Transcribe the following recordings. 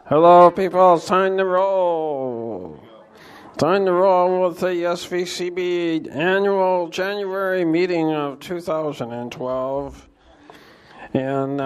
Hello, people. It's time to roll. Time to roll with the SVCB annual January meeting of 2012. And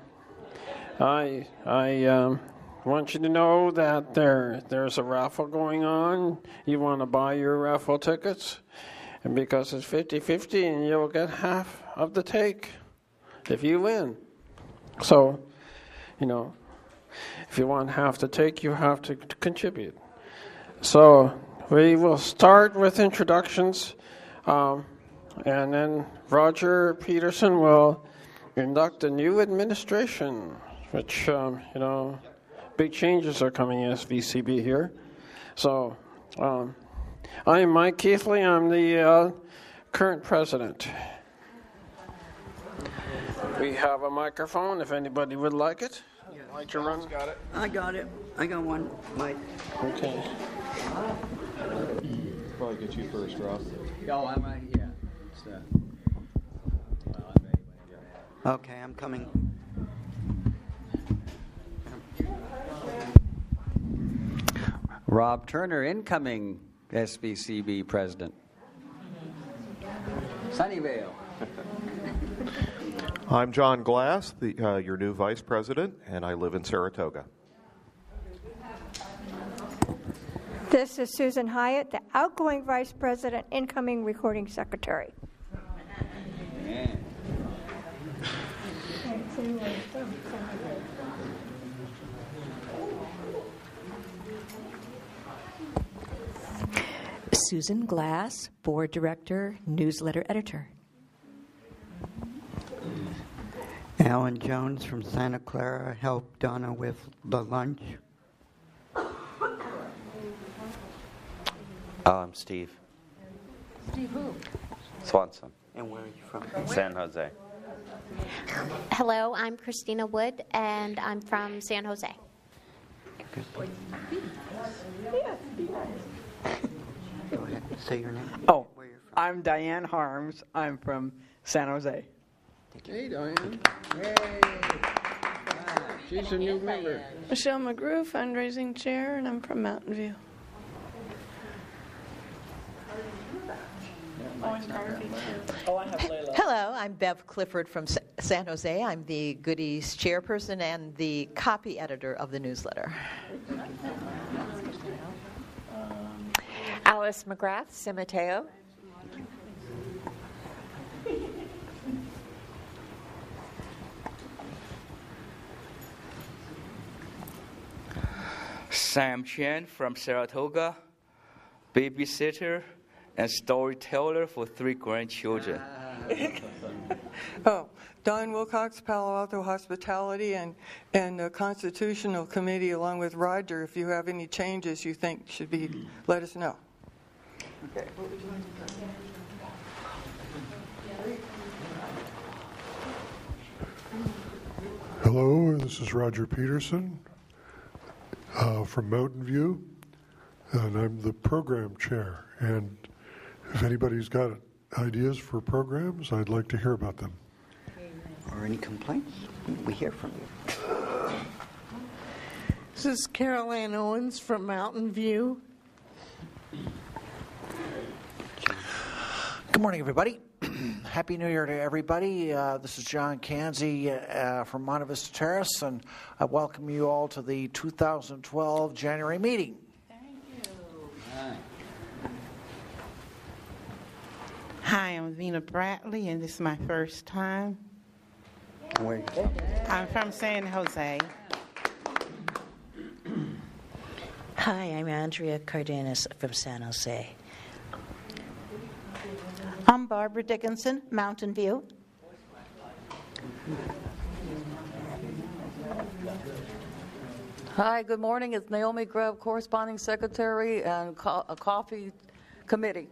I want you to know that there's a raffle going on. You want to buy your raffle tickets, and because it's 50-50, and you'll get half of the take if you win. So, if you want half the take, you have to contribute. So we will start with introductions, and then Roger Peterson will induct a new administration, which, big changes are coming in SVCB here. So I am Mike Keithley. I'm the current president. We have a microphone if anybody would like it. Like to run? Got it. I got it. I got one, Mike. Okay. Probably get you first, Ross. Oh, I'm right here. Okay, I'm coming. Rob Turner, incoming SVCB president. Sunnyvale. I'm John Glass, your new vice president, and I live in Saratoga. This is Susan Hyatt, the outgoing vice president, incoming recording secretary. Susan Glass, board director, newsletter editor. Alan Jones from Santa Clara helped Donna with the lunch. I'm Steve. Steve who? Swanson. And where are you from? San Jose. Hello, I'm Christina Wood, and I'm from San Jose. Go ahead. Say your name. Oh, Where you're from. I'm Diane Harms. I'm from San Jose. Hey, Diane. Yay. She's a new member. Michelle McGrew, fundraising chair, and I'm from Mountain View. Hello, I'm Bev Clifford from San Jose. I'm the Goodies chairperson and the copy editor of the newsletter. Alice McGrath, San Mateo. Sam Chen from Saratoga, babysitter and storyteller for 3 grandchildren. Oh, Don Wilcox, Palo Alto Hospitality, and the Constitutional Committee, along with Roger. If you have any changes you think should be, let us know. Okay. Hello, this is Roger Peterson from Mountain View, and I'm the program chair. And if anybody's got ideas for programs, I'd like to hear about them. Or any complaints? We hear from you. This is Carol Ann Owens from Mountain View. Good morning, everybody. Happy New Year to everybody. This is John Kanzi from Monte Vista Terrace, and I welcome you all to the 2012 January meeting. Thank you. Hi, I'm Vina Bradley, and this is my first time. Where? I'm from San Jose. Hi, I'm Andrea Cardenas from San Jose. I'm Barbara Dickinson, Mountain View. Hi, good morning. It's Naomi Grubb, corresponding secretary and a coffee committee.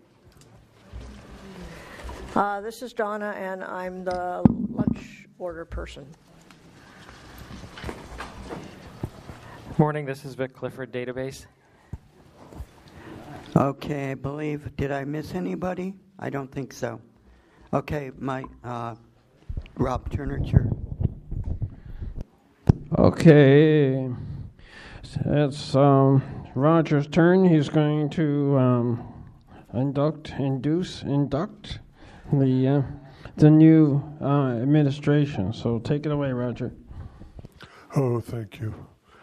This is Donna, and I'm the lunch order person. Morning, this is Vic Clifford, database. Okay, I believe, did I miss anybody? I don't think so. Okay, Rob Turner, chair. Okay. it's Roger's turn. He's going to induct the new administration. So take it away, Roger. Oh, thank you.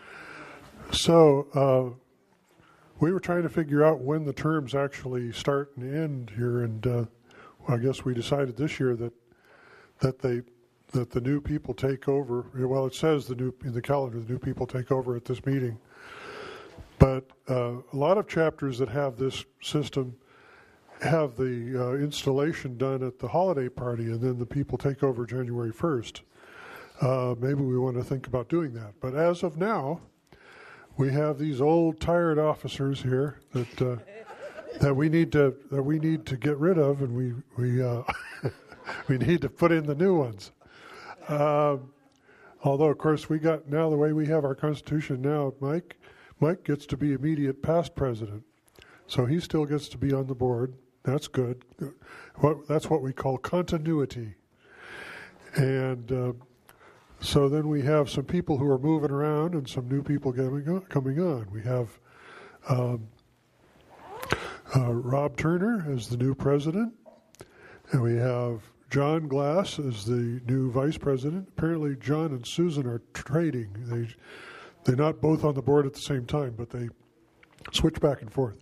So we were trying to figure out when the terms actually start and end here, and I guess we decided this year that the new people take over. Well, it says in the calendar the new people take over at this meeting, but a lot of chapters that have this system have the installation done at the holiday party, and then the people take over January 1st. Maybe we want to think about doing that. But as of now, we have these old, tired officers here that we need to get rid of, and we we need to put in the new ones. Although, of course, we got now the way we have our Constitution now, Mike gets to be immediate past president, so he still gets to be on the board. That's good. That's what we call continuity. And so then we have some people who are moving around and some new people coming on. We have Rob Turner as the new president, and we have John Glass as the new vice president. Apparently John and Susan are trading. They're not both on the board at the same time, but they switch back and forth.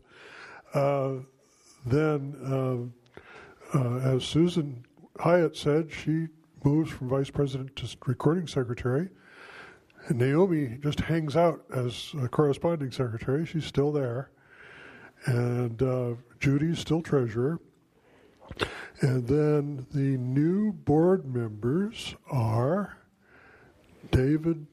Then, as Susan Hyatt said, she moves from vice president to recording secretary. And Naomi just hangs out as a corresponding secretary. She's still there. And Judy's still treasurer. And then the new board members are David,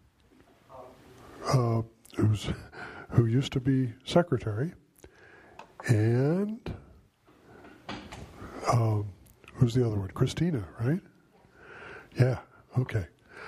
who used to be secretary, and who's the other one? Christina, right? Yeah, okay.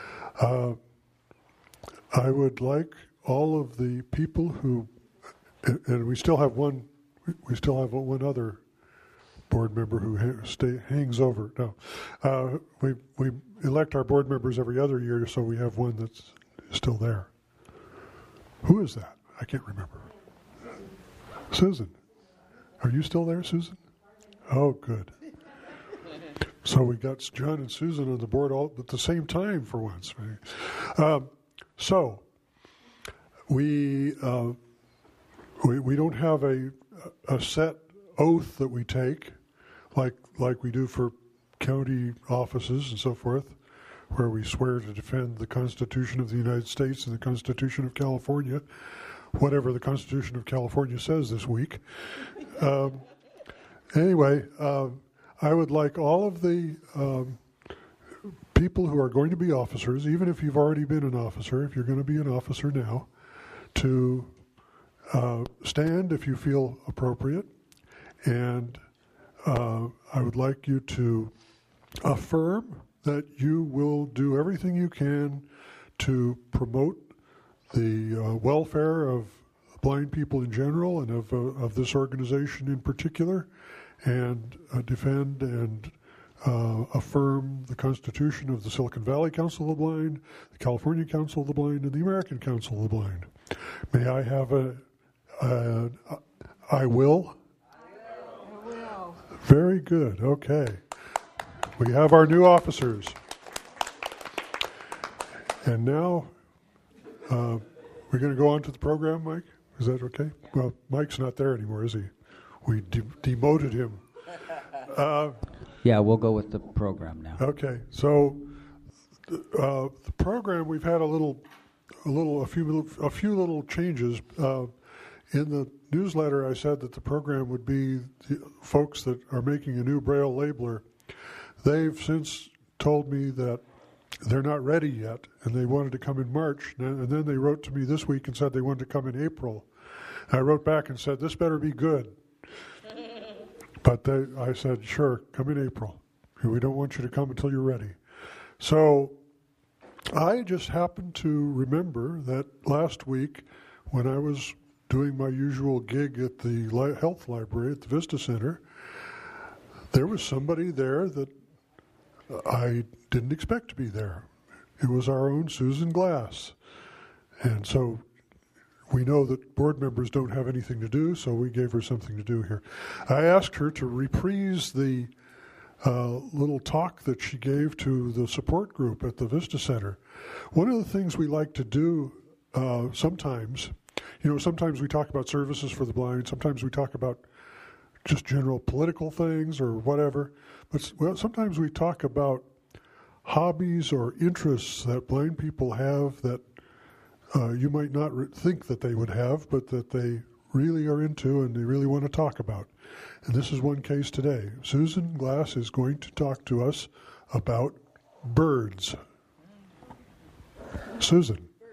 I would like all of the people who, and we still have one other board member who hangs over. No, we elect our board members every other year, so we have one that's still there. Who is that? I can't remember. Susan. Are you still there, Susan? Oh, good. So we got John and Susan on the board all at the same time for once. Right? So we don't have a set oath that we take like we do for county offices and so forth, where we swear to defend the Constitution of the United States and the Constitution of California, whatever the Constitution of California says this week. Anyway, I would like all of the people who are going to be officers, even if you've already been an officer, if you're going to be an officer now, to stand if you feel appropriate. And I would like you to affirm that you will do everything you can to promote the welfare of blind people in general and of this organization in particular, and defend and affirm the Constitution of the Silicon Valley Council of the Blind, the California Council of the Blind, and the American Council of the Blind. May I have I will? I will. Very good. Okay. We have our new officers. And now we're going to go on to the program, Mike? Is that okay? Well, Mike's not there anymore, is he? We demoted him. Yeah, we'll go with the program now. Okay. So the program, we've had a few little changes. In the newsletter, I said that the program would be the folks that are making a new Braille labeler. They've since told me that they're not ready yet, and they wanted to come in March. And then they wrote to me this week and said they wanted to come in April. I wrote back and said, this better be good. But I said, sure, come in April. We don't want you to come until you're ready. So I just happened to remember that last week when I was doing my usual gig at the health library at the Vista Center, there was somebody there that I didn't expect to be there. It was our own Susan Glass. And so we know that board members don't have anything to do, so we gave her something to do here. I asked her to reprise the little talk that she gave to the support group at the Vista Center. One of the things we like to do sometimes, sometimes we talk about services for the blind, sometimes we talk about just general political things or whatever, but sometimes we talk about hobbies or interests that blind people have that you might not think that they would have, but that they really are into and they really want to talk about. And this is one case today. Susan Glass is going to talk to us about birds. Susan.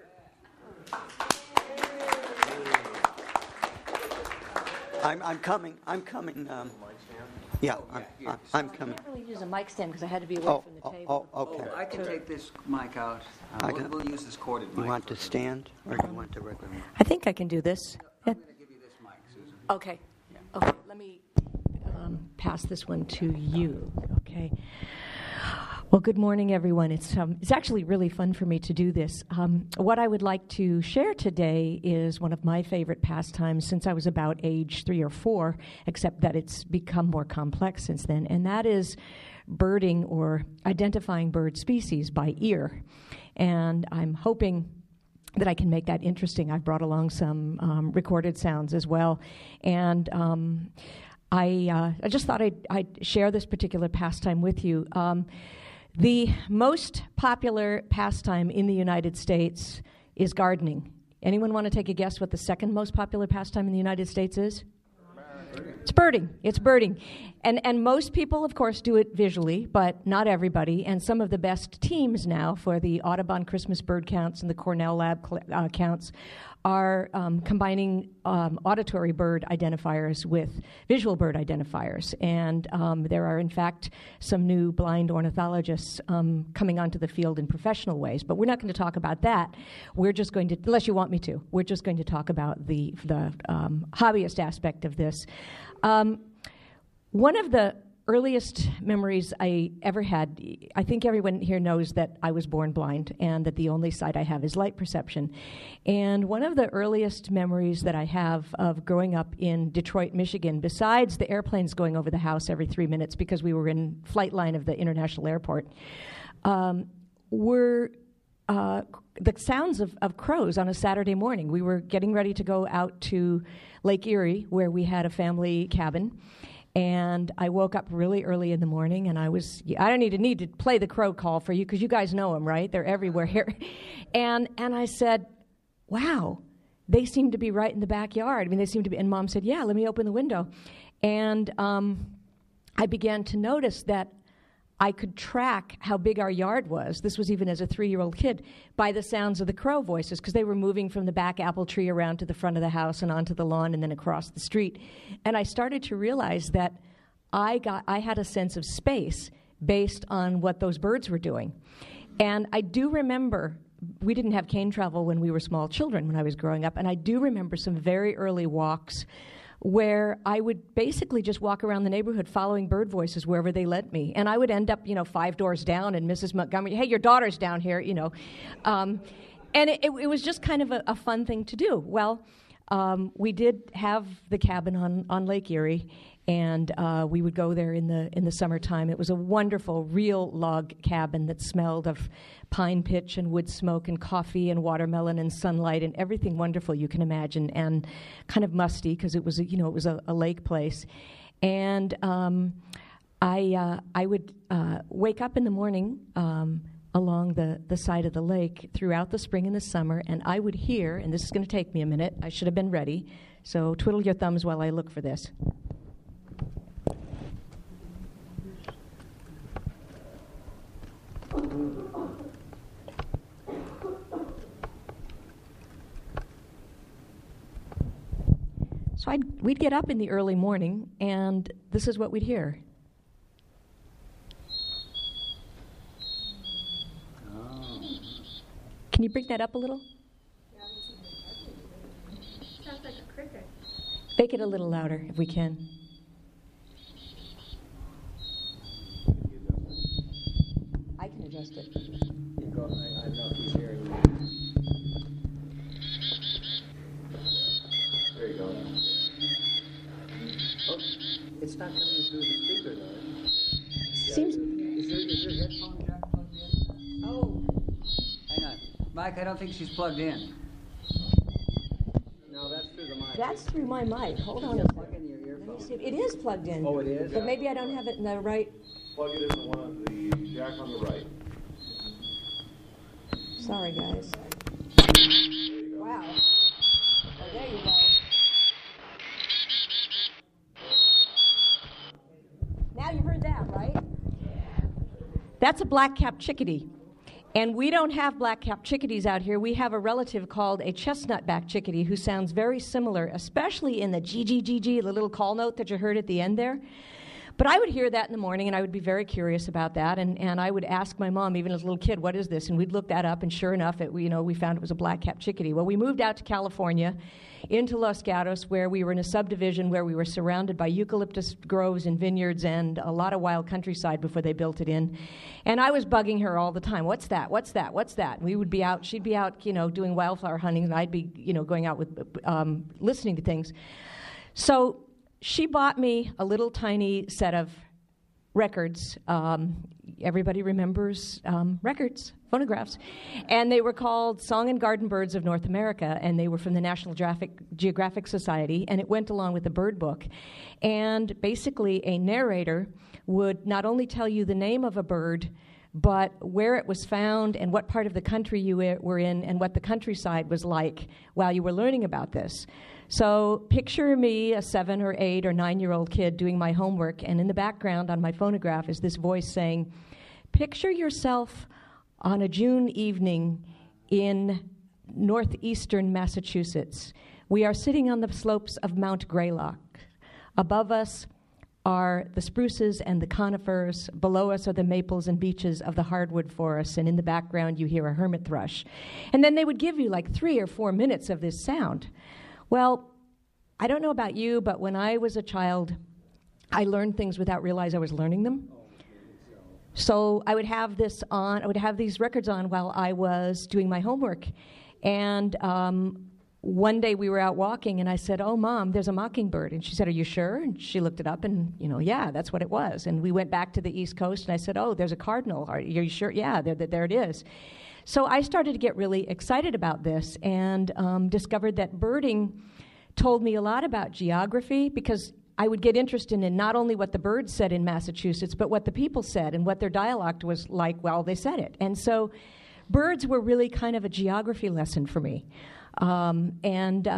I'm coming. Yeah, I'm coming. I can't really use a mic stand because I had to be away from the table. Okay. I can take this mic out. We'll use this corded mic. You want to stand or do you want the regular mic? I think I can do this. I'm going to give you this mic, Susan. Okay. Okay. Let me pass this one to you. Okay. Well, good morning, everyone. It's actually really fun for me to do this. What I would like to share today is one of my favorite pastimes since I was about age 3 or 4, except that it's become more complex since then, and that is birding or identifying bird species by ear. And I'm hoping that I can make that interesting. I've brought along some recorded sounds as well. And I just thought I'd share this particular pastime with you. The most popular pastime in the United States is gardening. Anyone want to take a guess what the second most popular pastime in the United States is? It's birding. It's birding. And most people, of course, do it visually, but not everybody. And some of the best teams now for the Audubon Christmas bird counts and the Cornell Lab counts are combining auditory bird identifiers with visual bird identifiers. And there are, in fact, some new blind ornithologists coming onto the field in professional ways. But we're not going to talk about that. We're just going to, unless you want me to, we're just going to talk about the hobbyist aspect of this. One of the earliest memories I ever had, I think everyone here knows that I was born blind and that the only sight I have is light perception. And one of the earliest memories that I have of growing up in Detroit, Michigan, besides the airplanes going over the house every 3 minutes because we were in flight line of the international airport, were the sounds of crows on a Saturday morning. We were getting ready to go out to Lake Erie, where we had a family cabin. And I woke up really early in the morning, and I don't need to play the crow call for you because you guys know them, right? They're everywhere here. And I said, wow, they seem to be right in the backyard. I mean, they seem to be. And Mom said, yeah, let me open the window. And I began to notice that I could track how big our yard was. This was even as a 3-year-old kid, by the sounds of the crow voices, because they were moving from the back apple tree around to the front of the house and onto the lawn and then across the street. And I started to realize that I had a sense of space based on what those birds were doing. And I do remember, we didn't have cane travel when we were small children when I was growing up, and I do remember some very early walks where I would basically just walk around the neighborhood following bird voices wherever they led me. And I would end up, 5 doors down, and Mrs. Montgomery, hey, your daughter's down here, And it was just kind of a fun thing to do. Well, we did have the cabin on Lake Erie, and we would go there in the summertime. It was a wonderful, real log cabin that smelled of pine pitch and wood smoke and coffee and watermelon and sunlight and everything wonderful you can imagine, and kind of musty because it was a lake place. And I would wake up in the morning along the side of the lake throughout the spring and the summer, and I would hear, and this is going to take me a minute, I should have been ready, so twiddle your thumbs while I look for this. So we'd get up in the early morning, and this is what we'd hear. Can you bring that up a little? Sounds like a cricket. Make it a little louder if we can. I can adjust it. I don't know if he's hearing you. not coming through the speaker, though. Seems. Is your headphone jack plugged in? Oh. Hang on. Mike, I don't think she's plugged in. No, that's through the mic. That's through my mic. Hold on a Plug in your earphone. second. It is plugged in. Oh, it is? But maybe I don't have it in the right. Plug it in the one on the jack on the right. Sorry, guys. Wow. Oh, there you go. Now you heard that, right? That's a black-capped chickadee. And we don't have black-capped chickadees out here. We have a relative called a chestnut-backed chickadee who sounds very similar, especially in the G, the little call note that you heard at the end there. But I would hear that in the morning, and I would be very curious about that, and I would ask my mom, even as a little kid, what is this? And we'd look that up, and sure enough, we found it was a black-capped chickadee. Well, we moved out to California, into Los Gatos, where we were in a subdivision where we were surrounded by eucalyptus groves and vineyards and a lot of wild countryside before they built it in. And I was bugging her all the time, what's that, what's that, what's that? And we would be out, she'd be out, doing wildflower hunting, and I'd be, going out with, listening to things. So she bought me a little tiny set of records. Everybody remembers records, phonographs. And they were called Song and Garden Birds of North America, and they were from the National Geographic Society, and it went along with the bird book. And basically, a narrator would not only tell you the name of a bird, but where it was found and what part of the country you were in and what the countryside was like while you were learning about this. So picture me, a 7 or 8 or 9-year-old kid, doing my homework, and in the background on my phonograph is this voice saying, picture yourself on a June evening in northeastern Massachusetts. We are sitting on the slopes of Mount Greylock. Above us are the spruces and the conifers. Below us are the maples and beeches of the hardwood forests, and in the background you hear a hermit thrush. And then they would give you like 3 or 4 minutes of this sound. Well, I don't know about you, but when I was a child, I learned things without realizing I was learning them. So I would have this on, I would have these records on while I was doing my homework. And one day we were out walking, and I said, oh, Mom, there's a mockingbird. And she said, are you sure? And she looked it up, and, yeah, that's what it was. And we went back to the East Coast, and I said, oh, there's a cardinal. Are you sure? Yeah, there it is. So I started to get really excited about this and discovered that birding told me a lot about geography, because I would get interested in not only what the birds said in Massachusetts, but what the people said and what their dialect was like while they said it. And so birds were really kind of a geography lesson for me. Then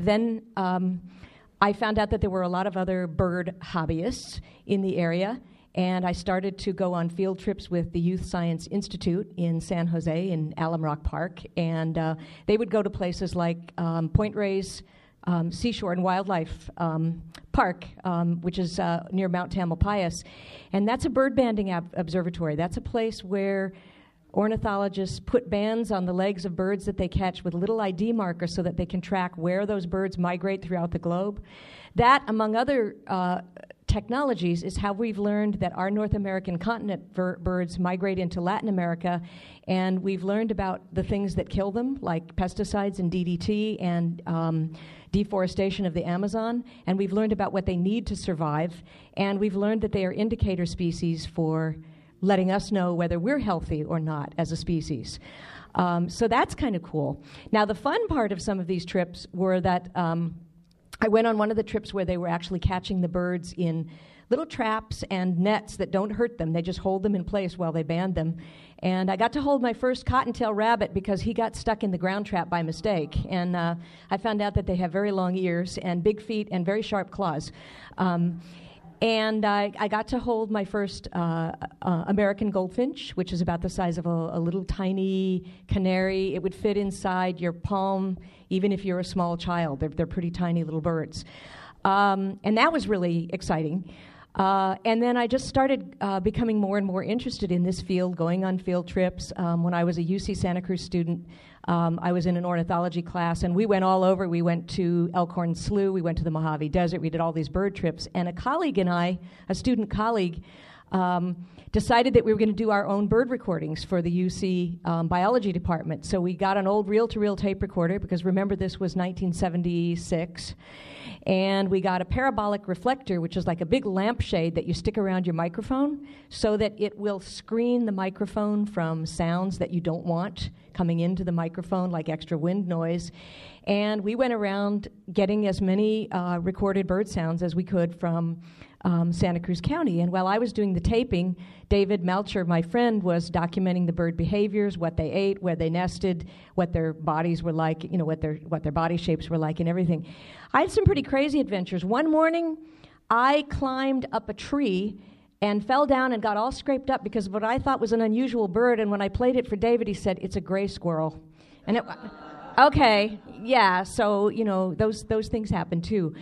I found out that there were a lot of other bird hobbyists in the area, and I started to go on field trips with the Youth Science Institute in San Jose in Alum Rock Park, and they would go to places like Point Reyes Seashore and Wildlife Park, which is near Mount Tamalpais, and that's a bird banding observatory. That's a place where ornithologists put bands on the legs of birds that they catch with little ID markers so that they can track where those birds migrate throughout the globe. That, among other technologies, is how we've learned that our North American continent birds migrate into Latin America, and we've learned about the things that kill them, like pesticides and DDT and deforestation of the Amazon, and we've learned about what they need to survive, and we've learned that they are indicator species for letting us know whether we're healthy or not as a species. So that's kind of cool. Now, the fun part of some of these trips were that I went on one of the trips where they were actually catching the birds in little traps and nets that don't hurt them. They just hold them in place while they band them. And I got to hold my first cottontail rabbit because he got stuck in the ground trap by mistake. And I found out that they have very long ears and big feet and very sharp claws. And I got to hold my first American goldfinch, which is about the size of a little tiny canary. It would fit inside your palm, even if you're a small child. They're pretty tiny little birds. And that was really exciting. And then I just started becoming more and more interested in this field, going on field trips. When I was a UC Santa Cruz student, I was in an ornithology class, and we went all over. We went to Elkhorn Slough, we went to the Mojave Desert, we did all these bird trips. And a colleague and I, a student colleague, decided that we were going to do our own bird recordings for the UC biology department. So we got an old reel-to-reel tape recorder, because remember this was 1976, and we got a parabolic reflector, which is like a big lampshade that you stick around your microphone so that it will screen the microphone from sounds that you don't want coming into the microphone, like extra wind noise. And we went around getting as many recorded bird sounds as we could from Santa Cruz County. And while I was doing the taping, David Melcher, my friend, was documenting the bird behaviors, what they ate, where they nested, what their bodies were like, what their body shapes were like and everything. I had some pretty crazy adventures. One morning, I climbed up a tree and fell down and got all scraped up because of what I thought was an unusual bird. And when I played it for David, he said, "It's a gray squirrel." And okay, yeah, so, those things happen too.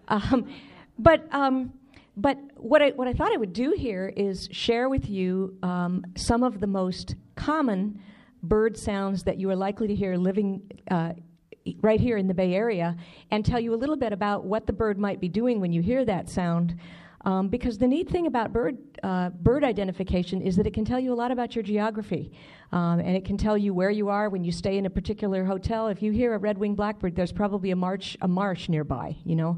But what I thought I would do here is share with you some of the most common bird sounds that you are likely to hear living right here in the Bay Area, and tell you a little bit about what the bird might be doing when you hear that sound. Because the neat thing about bird identification is that it can tell you a lot about your geography, and it can tell you where you are when you stay in a particular hotel. If you hear a red-winged blackbird, there's probably a marsh nearby,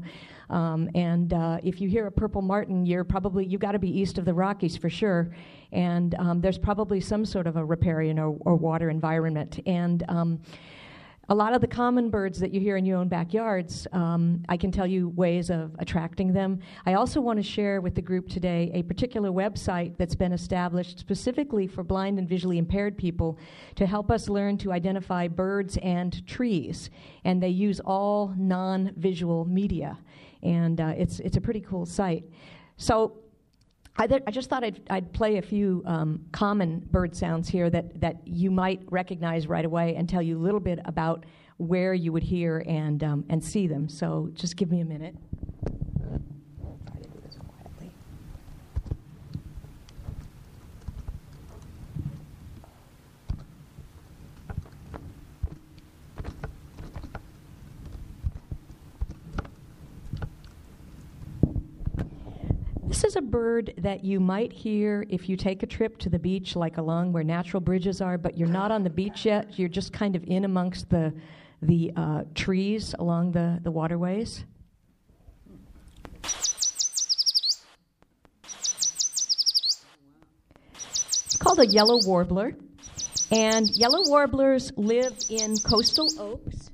and if you hear a purple martin, you've got to be east of the Rockies for sure, and there's probably some sort of a riparian or water environment. And a lot of the common birds that you hear in your own backyards, I can tell you ways of attracting them. I also want to share with the group today a particular website that's been established specifically for blind and visually impaired people to help us learn to identify birds and trees. And they use all non-visual media. And it's a pretty cool site. So I just thought I'd play a few common bird sounds here that you might recognize right away, and tell you a little bit about where you would hear and see them. So just give me a minute. Try to do this quietly. This is a bird that you might hear if you take a trip to the beach, like along where natural bridges are, but you're not on the beach yet. You're just kind of in amongst the trees along the waterways. It's called a yellow warbler, and yellow warblers live in coastal oaks.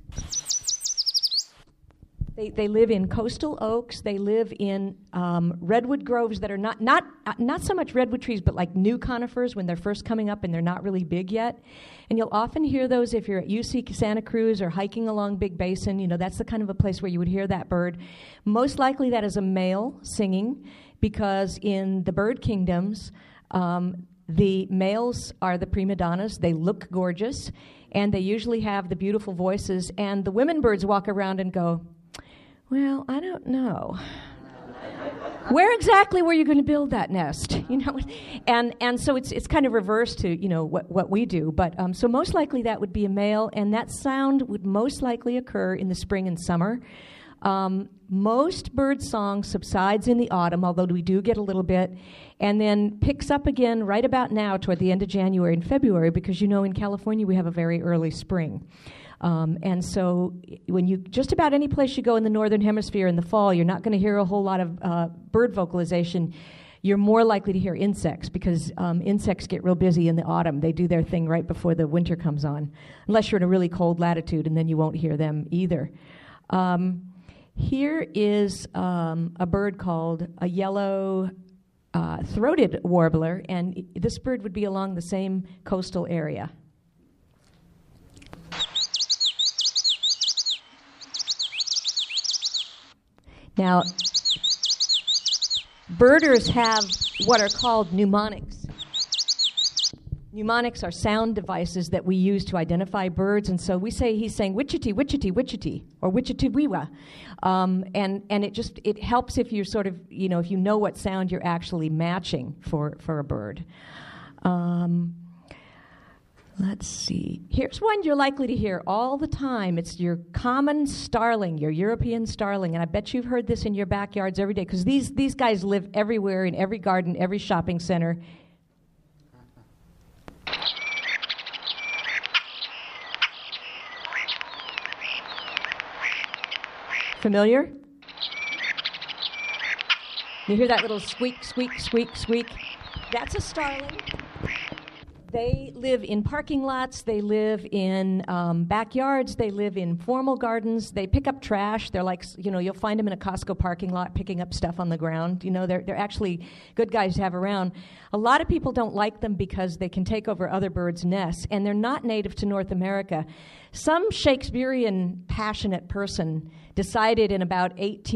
They live in coastal oaks. They live in redwood groves that are not so much redwood trees, but like new conifers when they're first coming up and they're not really big yet. And you'll often hear those if you're at UC Santa Cruz or hiking along Big Basin. That's the kind of a place where you would hear that bird. Most likely that is a male singing, because in the bird kingdoms, the males are the prima donnas. They look gorgeous, and they usually have the beautiful voices. And the women birds walk around and go, "Well, I don't know. Where exactly were you going to build that nest?" And so it's kind of reverse to what we do. But so most likely that would be a male, and that sound would most likely occur in the spring and summer. Most bird song subsides in the autumn, although we do get a little bit, and then picks up again right about now toward the end of January and February, because in California we have a very early spring. And so when just about any place you go in the northern hemisphere in the fall, you're not going to hear a whole lot of bird vocalization. You're more likely to hear insects, because insects get real busy in the autumn. They do their thing right before the winter comes on, unless you're in a really cold latitude, and then you won't hear them either. Here is a bird called a yellow throated warbler, and this bird would be along the same coastal area. Now, birders have what are called mnemonics. Mnemonics are sound devices that we use to identify birds, and so we say he's saying wichity, wichity, wichity, or wichitiwiwa, and it helps if you're sort of if you know what sound you're actually matching for a bird. Let's see. Here's one you're likely to hear all the time. It's your common starling, your European starling. And I bet you've heard this in your backyards every day, because these guys live everywhere, in every garden, every shopping center. Familiar? You hear that little squeak, squeak, squeak, squeak? That's a starling. They live in parking lots, they live in backyards, they live in formal gardens, they pick up trash. They're like, you'll find them in a Costco parking lot picking up stuff on the ground. They're actually good guys to have around. A lot of people don't like them because they can take over other birds' nests, and they're not native to North America. Some Shakespearean passionate person decided in about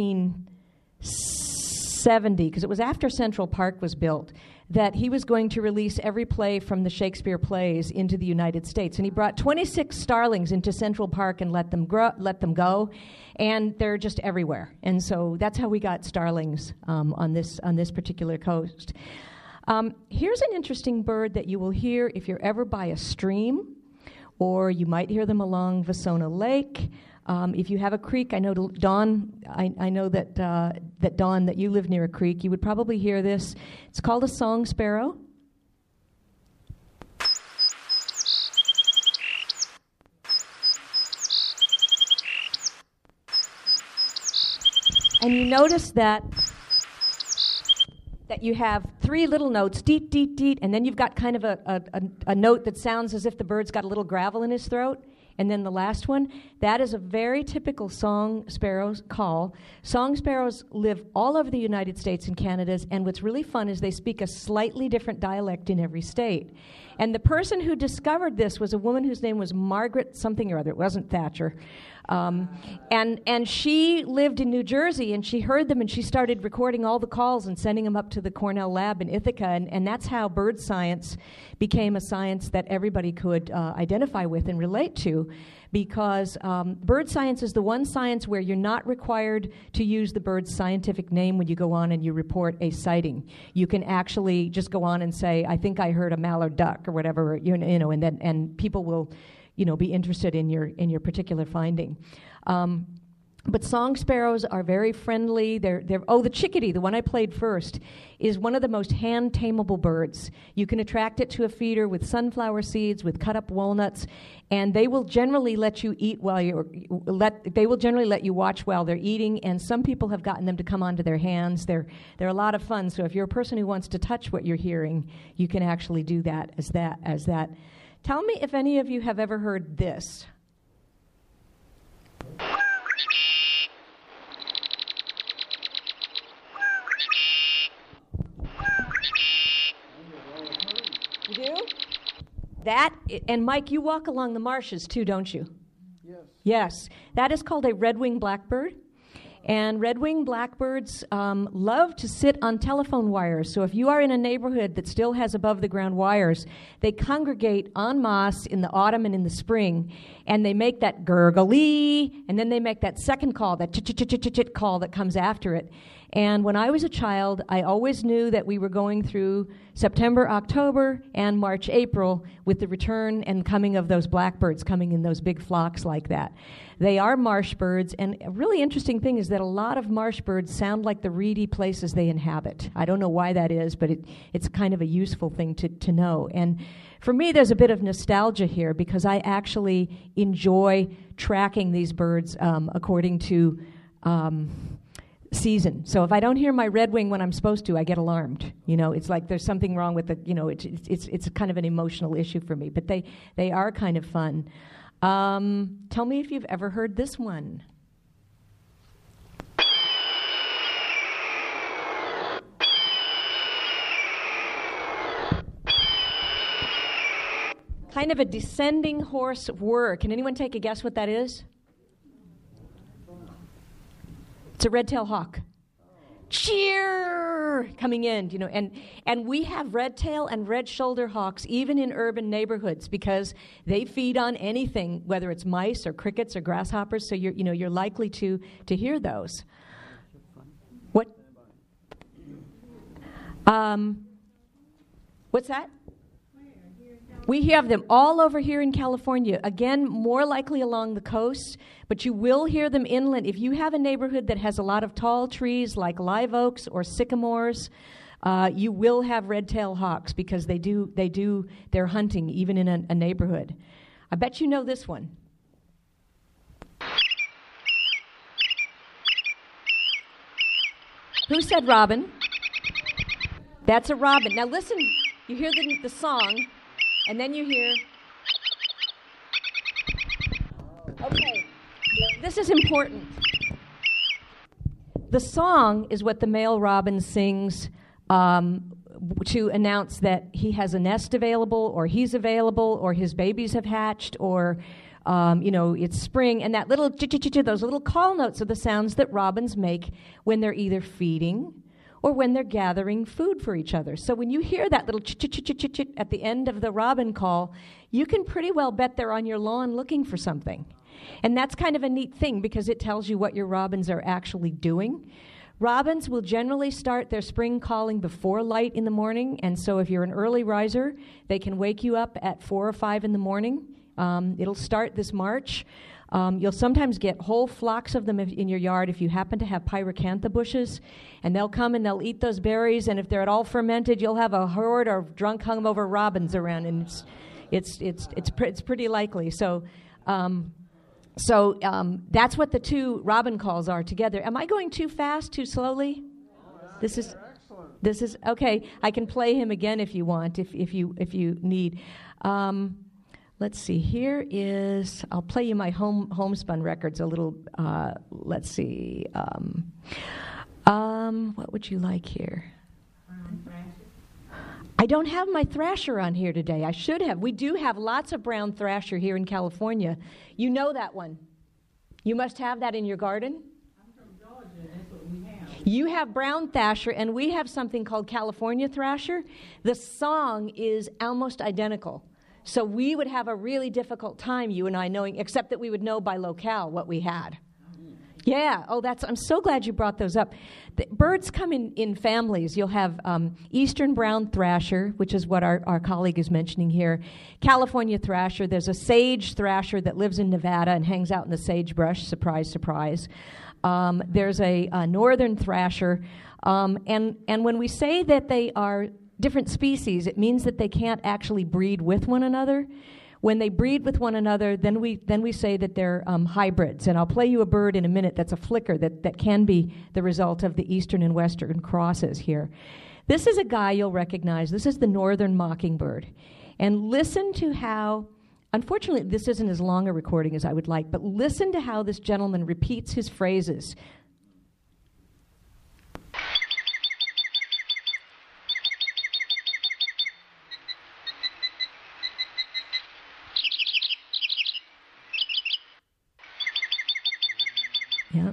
1870, because it was after Central Park was built, that he was going to release every play from the Shakespeare plays into the United States. And he brought 26 starlings into Central Park and let them go, and they're just everywhere. And so that's how we got starlings on this particular coast. Here's an interesting bird that you will hear if you're ever by a stream, or you might hear them along Vasona Lake. If you have a creek, I know Dawn. I know that Dawn, that you live near a creek. You would probably hear this. It's called a song sparrow. And you notice that you have three little notes, deet, deet, deet, and then you've got kind of a note that sounds as if the bird's got a little gravel in his throat. And then the last one, that is a very typical song sparrow's call. Song sparrows live all over the United States and Canada, and what's really fun is they speak a slightly different dialect in every state. And the person who discovered this was a woman whose name was Margaret something or other. It wasn't Thatcher. And she lived in New Jersey, and she heard them, and she started recording all the calls and sending them up to the Cornell lab in Ithaca, and that's how bird science became a science that everybody could identify with and relate to, because bird science is the one science where you're not required to use the bird's scientific name when you go on and you report a sighting. You can actually just go on and say, I think I heard a mallard duck or whatever, and people will be interested in your particular finding. But song sparrows are very friendly. The chickadee, the one I played first, is one of the most hand-tameable birds. You can attract it to a feeder with sunflower seeds, with cut-up walnuts, and they will generally let you eat they will generally let you watch while they're eating, and some people have gotten them to come onto their hands. They're a lot of fun. So if you're a person who wants to touch what you're hearing, you can actually do that as that. Tell me if any of you have ever heard this. You do? And Mike, you walk along the marshes too, don't you? Yes. Yes. That is called a red-winged blackbird. And red-winged blackbirds love to sit on telephone wires. So if you are in a neighborhood that still has above-the-ground wires, they congregate en masse in the autumn and in the spring, and they make that gurgly, and then they make that second call, that chit-chit-chit-chit call that comes after it. And when I was a child, I always knew that we were going through September, October, and March, April with the return and coming of those blackbirds coming in those big flocks like that. They are marsh birds, and a really interesting thing is that a lot of marsh birds sound like the reedy places they inhabit. I don't know why that is, but it's kind of a useful thing to know. And for me, there's a bit of nostalgia here because I actually enjoy tracking these birds according to season. So if I don't hear my redwing when I'm supposed to, I get alarmed. It's like there's something wrong with it's kind of an emotional issue for me. But they are kind of fun. Tell me if you've ever heard this one. Kind of a descending hoarse whir. Can anyone take a guess what that is? It's a red-tailed hawk. Cheer! Coming in, and we have red-tail and red-shoulder hawks even in urban neighborhoods because they feed on anything, whether it's mice or crickets or grasshoppers, so you're likely to hear those. What? What's that? We have them all over here in California. Again, more likely along the coast, but you will hear them inland. If you have a neighborhood that has a lot of tall trees like live oaks or sycamores, you will have red-tailed hawks because they do their hunting even in a neighborhood. I bet you know this one. Who said robin? That's a robin. Now listen, you hear the song, and then you hear... Okay, this is important. The song is what the male robin sings to announce that he has a nest available, or he's available, or his babies have hatched, or it's spring, and that little those little call notes are the sounds that robins make when they're either feeding or when they're gathering food for each other. So when you hear that little chit at the end of the robin call, you can pretty well bet they're on your lawn looking for something. And that's kind of a neat thing because it tells you what your robins are actually doing. Robins will generally start their spring calling before light in the morning, and so if you're an early riser, they can wake you up at 4 or 5 in the morning. It'll start this March. You'll sometimes get whole flocks of them in your yard if you happen to have pyracantha bushes, and they'll come and they'll eat those berries, and if they're at all fermented, you'll have a horde of drunk, hungover robins around, and it's pretty likely. So that's what the two robin calls are together. Am I going too fast, too slowly? This is okay. I can play him again if you want, if you need. Let's see. Here is. I'll play you my homespun records a little. Let's see. What would you like here? I don't have my thrasher on here today. I should have. We do have lots of brown thrasher here in California. You know that one. You must have that in your garden. I'm from Georgia. That's what we have. You have brown thrasher, and we have something called California thrasher. The song is almost identical. So we would have a really difficult time, you and I, knowing, except that we would know by locale what we had. Yeah. Oh, I'm so glad you brought those up. The birds come in families. You'll have eastern brown thrasher, which is what our colleague is mentioning here. California thrasher. There's a sage thrasher that lives in Nevada and hangs out in the sagebrush. Surprise, surprise. There's a northern thrasher. And when we say that they are different species, it means that they can't actually breed with one another. When they breed with one another, then we say that they're hybrids. And I'll play you a bird in a minute that's a flicker that can be the result of the eastern and western crosses here. This is a guy you'll recognize. This is the northern mockingbird. And listen to how, unfortunately, this isn't as long a recording as I would like, but listen to how this gentleman repeats his phrases. Yeah.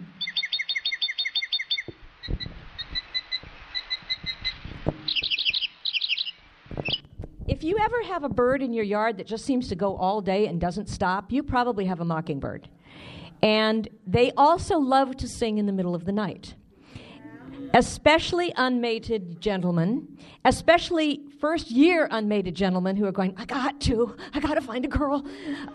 If you ever have a bird in your yard that just seems to go all day and doesn't stop, you probably have a mockingbird. And they also love to sing in the middle of the night. Especially unmated gentlemen, especially first-year unmated gentlemen who are going, I got to find a girl.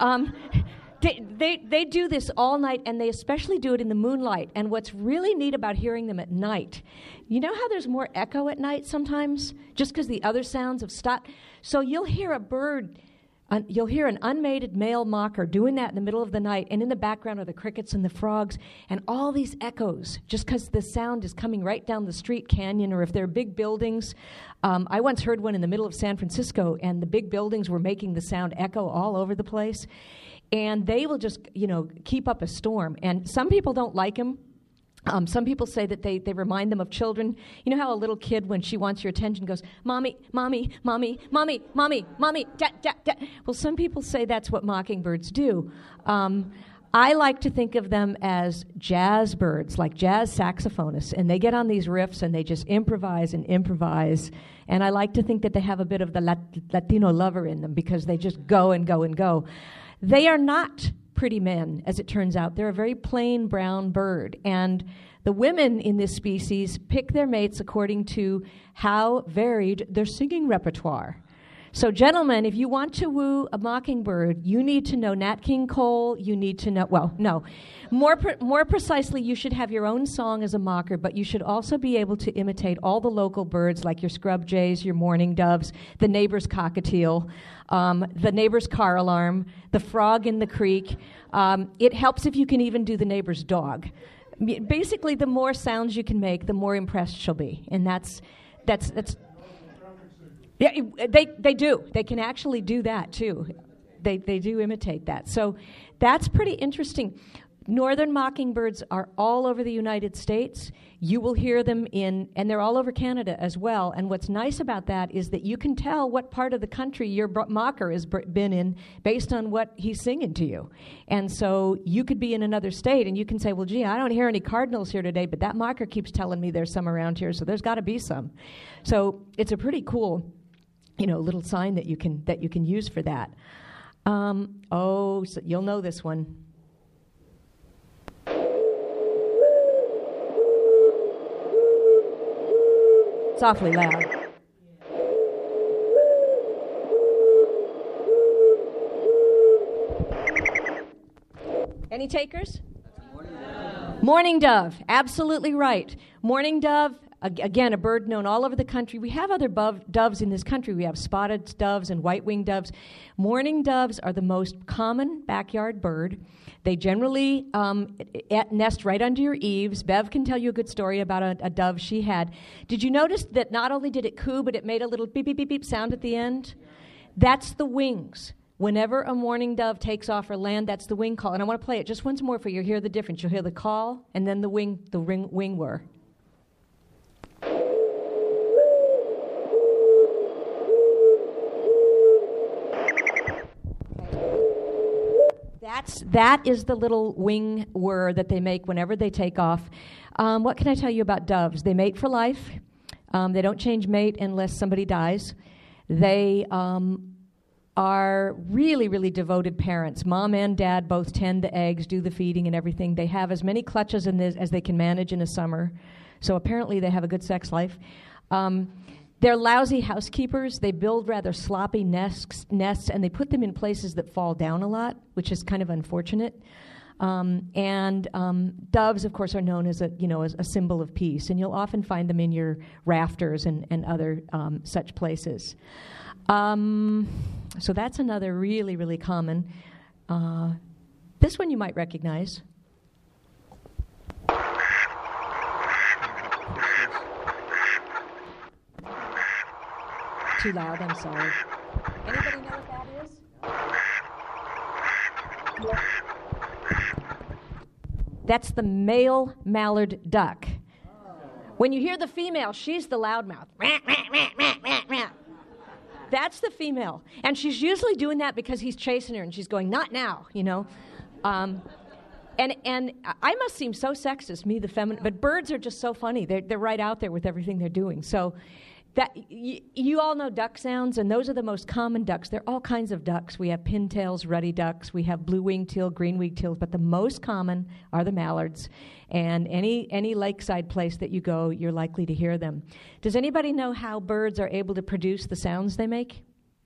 They do this all night, and they especially do it in the moonlight. And what's really neat about hearing them at night, you know how there's more echo at night sometimes, just because the other sounds have stopped? So you'll hear a bird, you'll hear an unmated male mocker doing that in the middle of the night, and in the background are the crickets and the frogs, and all these echoes, just because the sound is coming right down the street canyon, or if there are big buildings. I once heard one in the middle of San Francisco, and the big buildings were making the sound echo all over the place. And they will just, keep up a storm. And some people don't like them. Some people say that they remind them of children. You know how a little kid, when she wants your attention, goes, Mommy, Mommy, Mommy, Mommy, Mommy, Mommy, Dad, Dad, Dad. Well, some people say that's what mockingbirds do. I like to think of them as jazz birds, like jazz saxophonists. And they get on these riffs and they just improvise and improvise. And I like to think that they have a bit of the Latino lover in them because they just go and go and go. They are not pretty men, as it turns out. They're a very plain brown bird. And the women in this species pick their mates according to how varied their singing repertoire. So, gentlemen, if you want to woo a mockingbird, you need to know Nat King Cole. You need to know, well, no. More precisely, you should have your own song as a mocker, but you should also be able to imitate all the local birds like your scrub jays, your mourning doves, the neighbor's cockatiel, the neighbor's car alarm, the frog in the creek. It helps if you can even do the neighbor's dog. Basically, the more sounds you can make, the more impressed she'll be. And that's yeah, they do. They can actually do that, too. They do imitate that. So that's pretty interesting. Northern mockingbirds are all over the United States. You will hear them and they're all over Canada as well. And what's nice about that is that you can tell what part of the country your mocker has been in based on what he's singing to you. And so you could be in another state and you can say, well, gee, I don't hear any cardinals here today, but that mocker keeps telling me there's some around here, so there's got to be some. So it's a pretty cool, little sign that you can use for that. So you'll know this one. It's awfully loud. Any takers? Mourning dove. Absolutely right. Mourning dove, again, a bird known all over the country. We have other doves in this country. We have spotted doves and white-winged doves. Mourning doves are the most common backyard bird. They generally nest right under your eaves. Bev can tell you a good story about a dove she had. Did you notice that not only did it coo, but it made a little beep, beep, beep, beep sound at the end? That's the wings. Whenever a mourning dove takes off or land, that's the wing call. And I want to play it just once more for you. You'll hear the difference. You'll hear the call and then the wing whir. That is the little wing whir that they make whenever they take off. What can I tell you about doves? They mate for life. They don't change mate unless somebody dies. They are really, really devoted parents. Mom and dad both tend the eggs, do the feeding and everything. They have as many clutches as they can manage in a summer. So apparently they have a good sex life. They're lousy housekeepers. They build rather sloppy nests, and they put them in places that fall down a lot, which is kind of unfortunate. Doves, of course, are known as a symbol of peace, and you'll often find them in your rafters and other such places. So that's another really, really common. This one you might recognize. Too loud, I'm sorry. Anybody know what that is? That's the male mallard duck. When you hear the female, she's the loudmouth. That's the female. And she's usually doing that because he's chasing her and she's going, not now, And I must seem so sexist, me the feminine, but birds are just so funny. They're right out there with everything they're doing. So that you all know duck sounds, and those are the most common ducks. There are all kinds of ducks. We have pintails, ruddy ducks. We have blue-winged teal, green-winged teals, but the most common are the mallards. And any lakeside place that you go, you're likely to hear them. Does anybody know how birds are able to produce the sounds they make?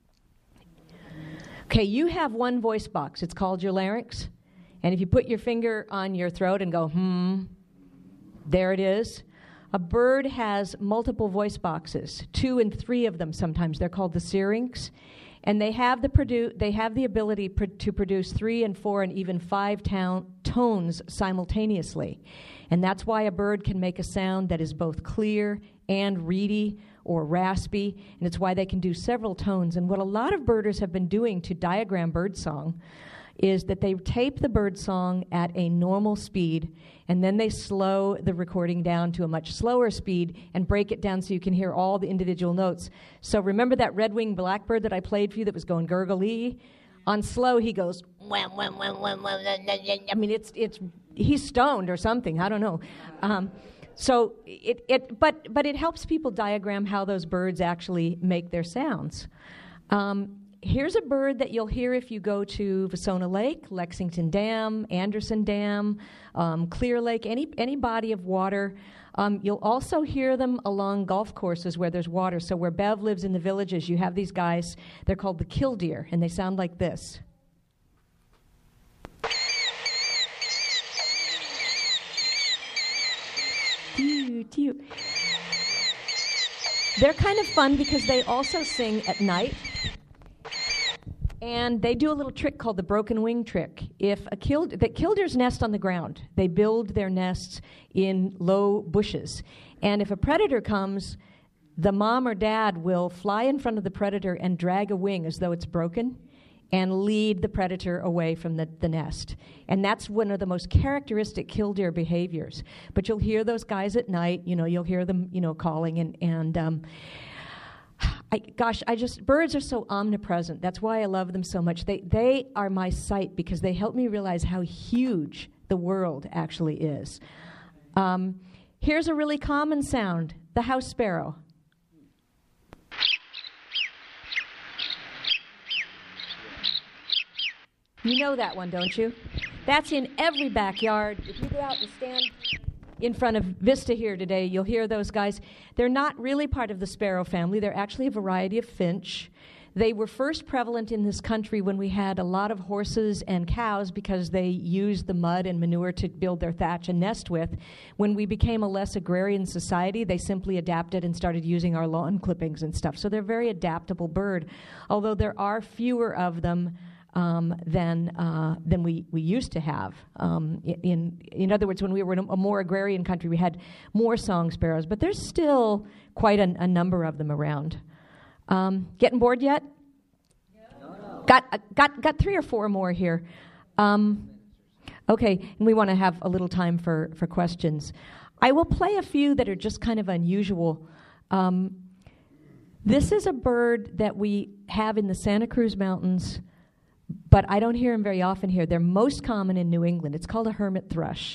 Okay, you have one voice box. It's called your larynx. And if you put your finger on your throat and go, there it is. A bird has multiple voice boxes, 2 and 3 of them sometimes. They're called the syrinx. And they have the ability to produce 3 and 4 and even 5 tones simultaneously. And that's why a bird can make a sound that is both clear and reedy or raspy. And it's why they can do several tones. And what a lot of birders have been doing to diagram birdsong is that they tape the bird song at a normal speed, and then they slow the recording down to a much slower speed and break it down so you can hear all the individual notes. So remember that red-winged blackbird that I played for you that was going gurgle-y? On slow, he goes, wham, wham, wham, wham, wham. I mean, he's stoned or something. I don't know. But it helps people diagram how those birds actually make their sounds. Here's a bird that you'll hear if you go to Vasona Lake, Lexington Dam, Anderson Dam, Clear Lake, any body of water. You'll also hear them along golf courses where there's water. So where Bev lives in the villages, you have these guys. They're called the killdeer, and they sound like this. They're kind of fun because they also sing at night. And they do a little trick called the broken wing trick. If the killdeers nest on the ground. They build their nests in low bushes. And if a predator comes, the mom or dad will fly in front of the predator and drag a wing as though it's broken and lead the predator away from the nest. And that's one of the most characteristic killdeer behaviors. But you'll hear those guys at night, you'll hear them, calling and birds are so omnipresent. That's why I love them so much. They are my sight because they help me realize how huge the world actually is. Here's a really common sound, the house sparrow. You know that one, don't you? That's in every backyard. If you go out and stand in front of Vista here today, you'll hear those guys. They're not really part of the sparrow family. They're actually a variety of finch. They were first prevalent in this country when we had a lot of horses and cows because they used the mud and manure to build their thatch and nest with. When we became a less agrarian society, they simply adapted and started using our lawn clippings and stuff. So they're a very adaptable bird, although there are fewer of them than we used to have. In other words, when we were in a more agrarian country, we had more song sparrows, but there's still quite a number of them around. Getting bored yet? No. Got 3 or 4 more here. Okay, and we want to have a little time for questions. I will play a few that are just kind of unusual. This is a bird that we have in the Santa Cruz Mountains, but I don't hear them very often here. They're most common in New England. It's called a hermit thrush.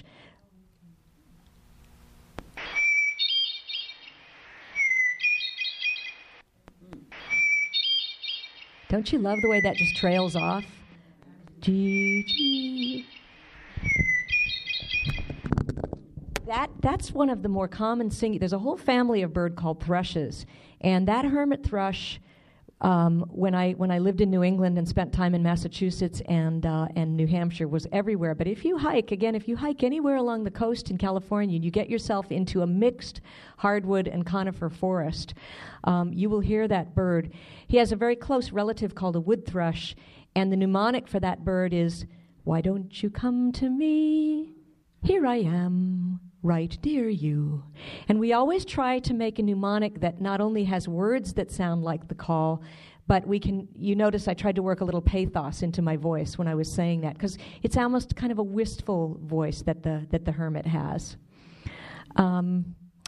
Don't you love the way that just trails off? That's one of the more common singing. There's a whole family of bird called thrushes, and that hermit thrush. When I lived in New England and spent time in Massachusetts and New Hampshire, was everywhere. But if you hike anywhere along the coast in California, you get yourself into a mixed hardwood and conifer forest, you will hear that bird. He has a very close relative called a wood thrush, and the mnemonic for that bird is, "Why don't you come to me? Here I am, right near you." And we always try to make a mnemonic that not only has words that sound like the call, but you notice I tried to work a little pathos into my voice when I was saying that, because it's almost kind of a wistful voice that the hermit has. I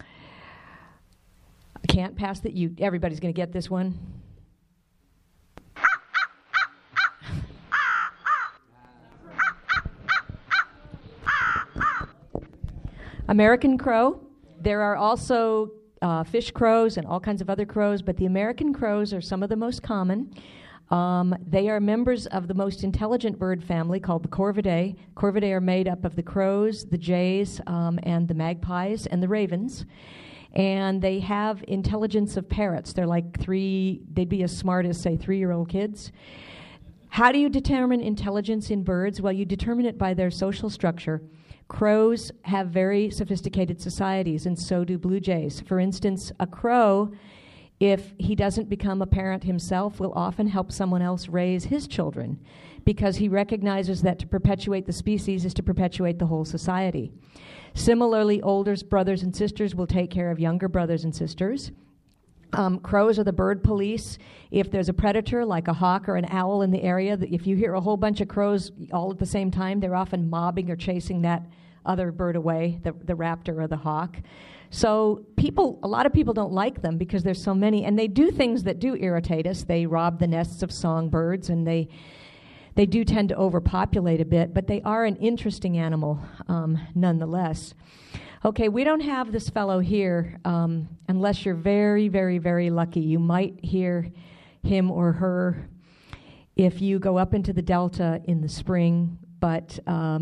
can't pass that. Everybody's going to get this one. American crow. There are also fish crows and all kinds of other crows, but the American crows are some of the most common. They are members of the most intelligent bird family called the Corvidae. Corvidae are made up of the crows, the jays, and the magpies and the ravens. And they have intelligence of parrots. They're like they'd be as smart as, say, 3-year-old kids. How do you determine intelligence in birds? Well, you determine it by their social structure. Crows have very sophisticated societies, and so do blue jays. For instance, a crow, if he doesn't become a parent himself, will often help someone else raise his children, because he recognizes that to perpetuate the species is to perpetuate the whole society. Similarly, older brothers and sisters will take care of younger brothers and sisters. Crows are the bird police. If there's a predator like a hawk or an owl in the area, if you hear a whole bunch of crows all at the same time, they're often mobbing or chasing that other bird away, the raptor or the hawk. So a lot of people don't like them because there's so many, and they do things that do irritate us. They rob the nests of songbirds, and they do tend to overpopulate a bit, but they are an interesting animal nonetheless. Okay, we don't have this fellow here unless you're very, very, very lucky. You might hear him or her. if you go up into the Delta in the spring, but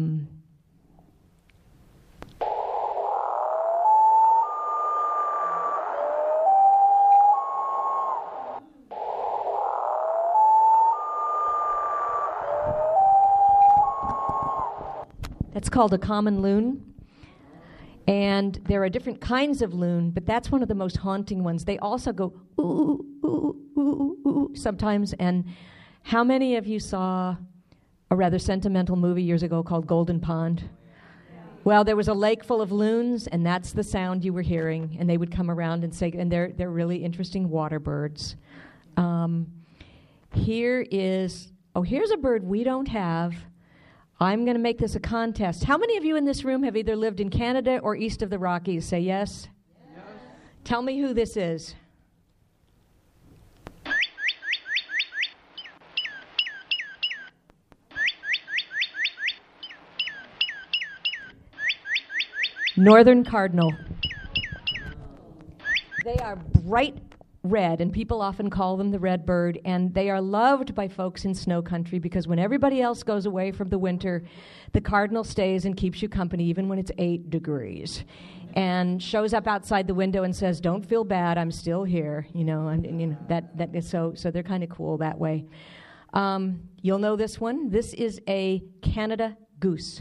that's called a common loon. And there are different kinds of loon, but that's one of the most haunting ones. They also go ooh, ooh, ooh, ooh, sometimes. And how many of you saw a rather sentimental movie years ago called Golden Pond? Well, there was a lake full of loons, and that's the sound you were hearing. And they would come around and say, and they're really interesting water birds. Here's a bird we don't have. I'm going to make this a contest. How many of you in this room have either lived in Canada or east of the Rockies? Say yes. Yes. Tell me who this is. Northern cardinal. They are bright red, and people often call them the red bird, and they are loved by folks in snow country because when everybody else goes away from the winter, the cardinal stays and keeps you company even when it's 8 degrees and shows up outside the window and says, "Don't feel bad, I'm still here." You know, and you know that is so they're kind of cool that way. You'll know this one. This is a Canada goose.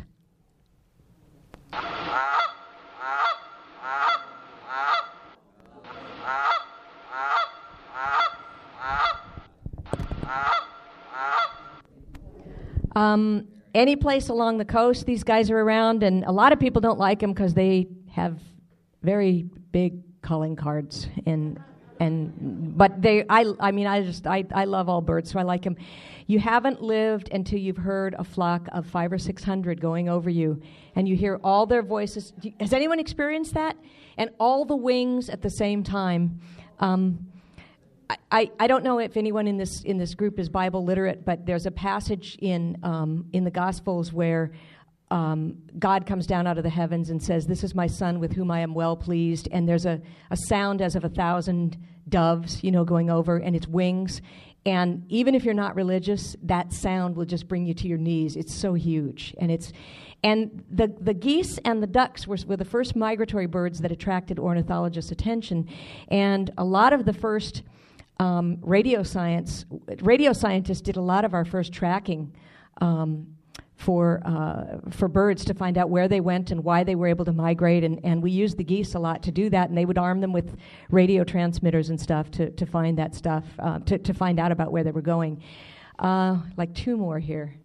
Any place along the coast, these guys are around, and a lot of people don't like them because they have very big calling cards, but I love all birds, so I like them. You haven't lived until you've heard a flock of 500 or 600 going over you, and you hear all their voices. Has anyone experienced that? And all the wings at the same time. I don't know if anyone in this group is Bible literate, but there's a passage in the Gospels where God comes down out of the heavens and says, "This is my son with whom I am well pleased," and there's a sound as of 1,000 doves, going over, and it's wings. And even if you're not religious, that sound will just bring you to your knees. It's so huge, and the geese and the ducks were the first migratory birds that attracted ornithologists' attention, and a lot of the first radio scientists did a lot of our first tracking for birds to find out where they went and why they were able to migrate, and we used the geese a lot to do that, and they would arm them with radio transmitters and stuff to find that stuff, to find out about where they were going. Like 2 more here.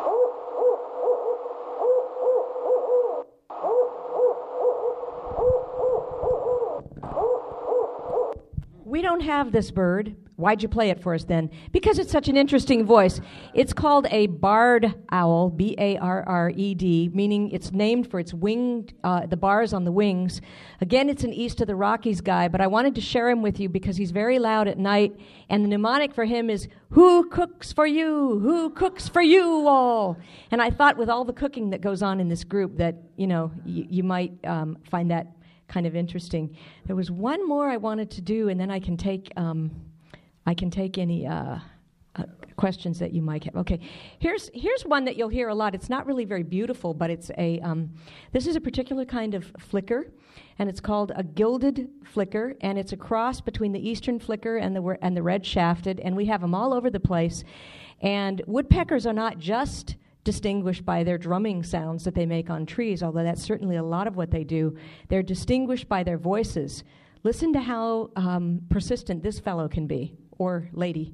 We don't have this bird. Why'd you play it for us then? Because it's such an interesting voice. It's called a barred owl, B-A-R-R-E-D, meaning it's named for its winged, the bars on the wings. Again, it's an east of the Rockies guy, but I wanted to share him with you because he's very loud at night, and the mnemonic for him is, "Who cooks for you? Who cooks for you all?" And I thought with all the cooking that goes on in this group that, you might find that kind of interesting. There was one more I wanted to do, and then I can take any questions that you might have. Okay, here's one that you'll hear a lot. It's not really very beautiful, but it's this is a particular kind of flicker, and it's called a gilded flicker, and it's a cross between the eastern flicker and the red-shafted, and we have them all over the place. And woodpeckers are not just distinguished by their drumming sounds that they make on trees, although that's certainly a lot of what they do. They're distinguished by their voices. Listen to how persistent this fellow can be, or lady.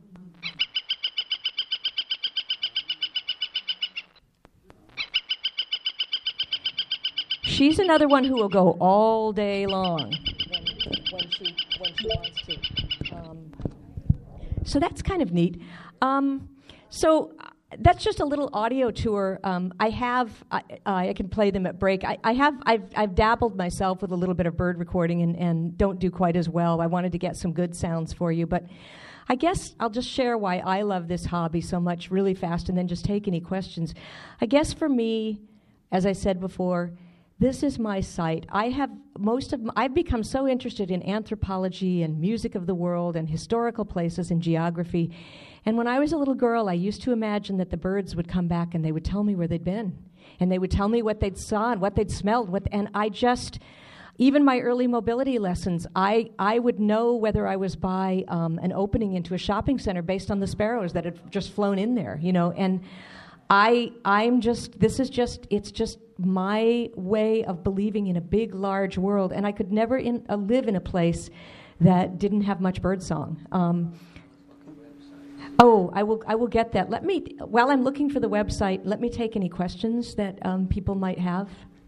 She's another one who will go all day long when she wants to. So that's kind of neat. That's just a little audio tour. I can play them at break. I've dabbled myself with a little bit of bird recording and don't do quite as well. I wanted to get some good sounds for you, but I guess I'll just share why I love this hobby so much really fast and then just take any questions. I guess for me, as I said before, This is my site. I've become so interested in anthropology and music of the world and historical places and geography. And when I was a little girl, I used to imagine that the birds would come back and they would tell me where they'd been. And they would tell me what they'd saw and what they'd smelled. Even my early mobility lessons, I would know whether I was by an opening into a shopping center based on the sparrows that had just flown in there, and it's just my way of believing in a big, large world, and I could never live in a place that didn't have much birdsong. I will get that. While I'm looking for the website, let me take any questions that people might have.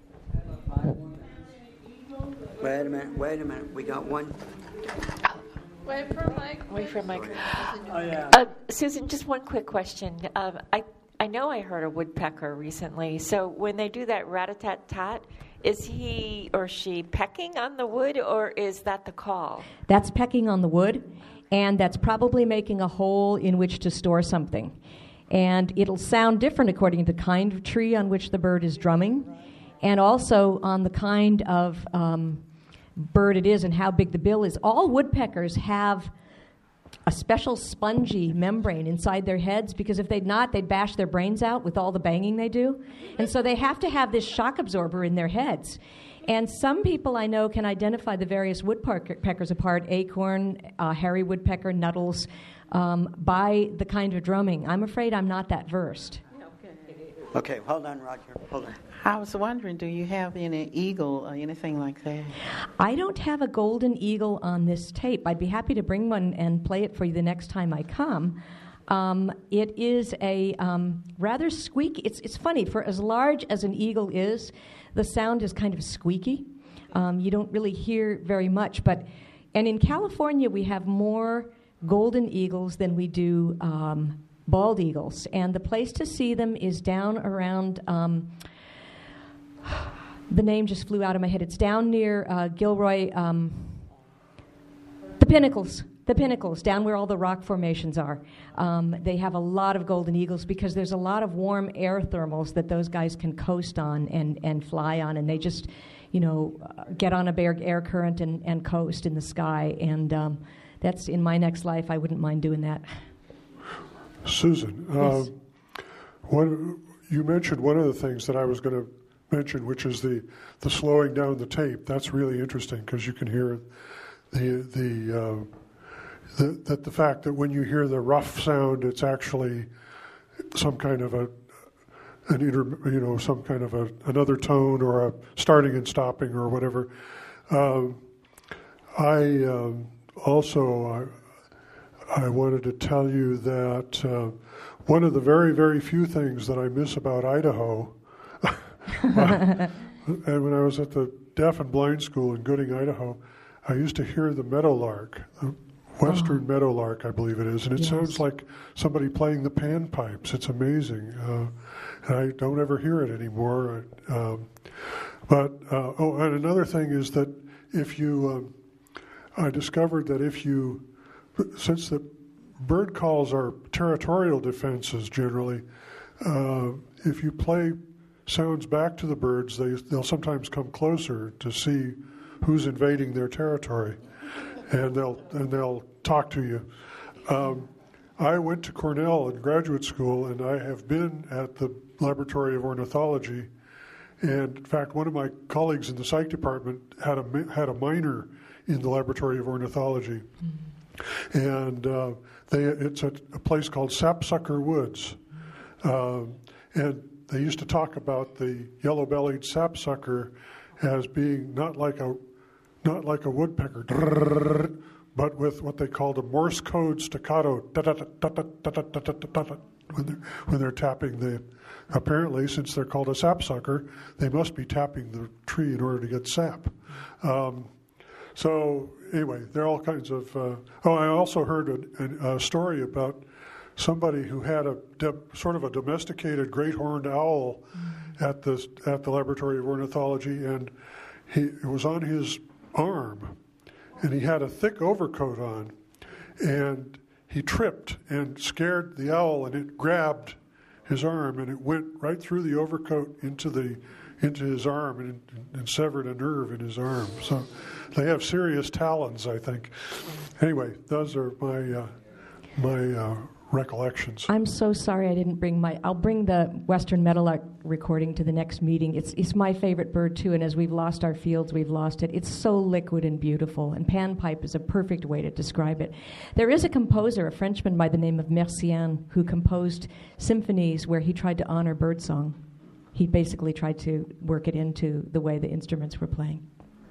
Wait a minute. We got one. Wait for Mike. Oh, yeah. Susan, just one quick question. I know I heard a woodpecker recently. So when they do that rat-a-tat-tat, is he or she pecking on the wood, or is that the call? That's pecking on the wood, and that's probably making a hole in which to store something. And it'll sound different according to the kind of tree on which the bird is drumming, and also on the kind of bird it is and how big the bill is. All woodpeckers have a special spongy membrane inside their heads, because if they'd not, they'd bash their brains out with all the banging they do. And so they have to have this shock absorber in their heads. And some people I know can identify the various woodpeckers apart, acorn, hairy woodpecker, nuttles, by the kind of drumming. I'm afraid I'm not that versed. Okay, hold on, Roger. Hold on. I was wondering, do you have any eagle or anything like that? I don't have a golden eagle on this tape. I'd be happy to bring one and play it for you the next time I come. It is a rather squeaky. It's funny, for as large as an eagle is, the sound is kind of squeaky. You don't really hear very much. And in California, we have more golden eagles than we do bald eagles. And the place to see them is down around... the name just flew out of my head. It's down near Gilroy, the Pinnacles, down where all the rock formations are. They have a lot of golden eagles because there's a lot of warm air thermals that those guys can coast on and fly on, and they just, get on a bare air current and coast in the sky. And that's in my next life. I wouldn't mind doing that. Susan, yes. You mentioned one of the things that I was going to mention, which is the slowing down the tape. That's really interesting because you can hear the fact that when you hear the rough sound, it's actually some kind of another tone or a starting and stopping or whatever. I wanted to tell you that one of the very, very few things that I miss about Idaho, and when I was at the Deaf and Blind School in Gooding, Idaho, I used to hear the meadowlark, the western meadowlark, I believe it is, and it sounds like somebody playing the panpipes. It's amazing. And I don't ever hear it anymore. And another thing is that I discovered that since the bird calls are territorial defenses generally, if you play sounds back to the birds, they'll sometimes come closer to see who's invading their territory, and they'll talk to you. I went to Cornell in graduate school, and I have been at the Laboratory of Ornithology. And in fact, one of my colleagues in the psych department had a minor in the Laboratory of Ornithology. And it's at a place called Sapsucker Woods. And they used to talk about the yellow-bellied sapsucker as being not like a woodpecker, but with what they called a Morse code staccato, when they're tapping apparently, since they're called a sapsucker, they must be tapping the tree in order to get sap. So anyway, there are all kinds of... I also heard a story about somebody who had sort of a domesticated great horned owl at the Laboratory of Ornithology, and it was on his arm, and he had a thick overcoat on, and he tripped and scared the owl, and it grabbed his arm, and it went right through the overcoat into his arm and severed a nerve in his arm. So they have serious talons, I think. Anyway, those are my recollections. I'm so sorry I didn't bring I'll bring the Western Meadowlark recording to the next meeting. It's my favorite bird too, and as we've lost our fields, we've lost it. It's so liquid and beautiful, and panpipe is a perfect way to describe it. There is a composer, a Frenchman by the name of Messiaen, who composed symphonies where he tried to honor birdsong. He basically tried to work it into the way the instruments were playing.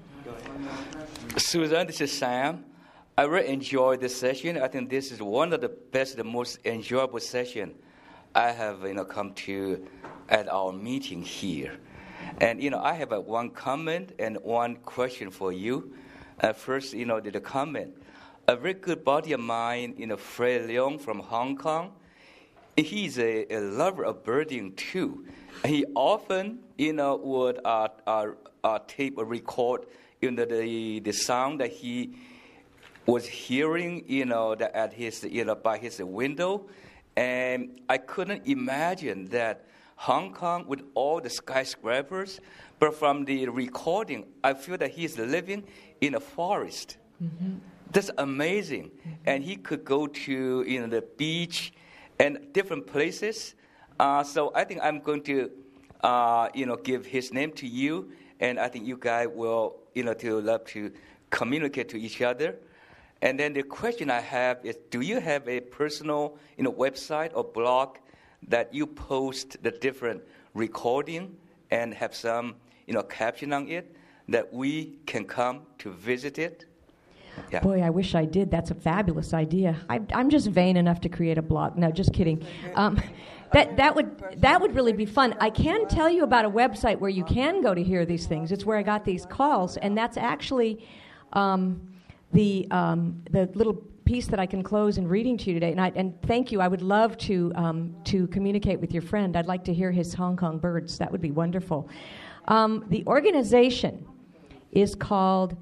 Susan, this is Sam. I really enjoyed this session. I think this is one of the best, the most enjoyable session I have come to at our meeting here. And I have one comment and one question for you. First, the comment. A very good buddy of mine, Fred Leong from Hong Kong. He's a lover of birding too. He often, would tape or record, the sound that he was hearing, at his, by his window, and I couldn't imagine that Hong Kong with all the skyscrapers, but from the recording, I feel that he's living in a forest. Mm-hmm. That's amazing, and he could go to the beach and different places. So I think I'm going to, give his name to you, and I think you guys will, to love to communicate to each other. And then the question I have is, do you have a personal, website or blog that you post the different recording and have some, caption on it that we can come to visit it? Yeah. Boy, I wish I did. That's a fabulous idea. I'm just vain enough to create a blog. No, just kidding. That would really be fun. I can tell you about a website where you can go to hear these things. It's where I got these calls, and that's actually the little piece that I can close in reading to you today. And thank you. I would love to communicate with your friend. I'd like to hear his Hong Kong birds. That would be wonderful. The organization is called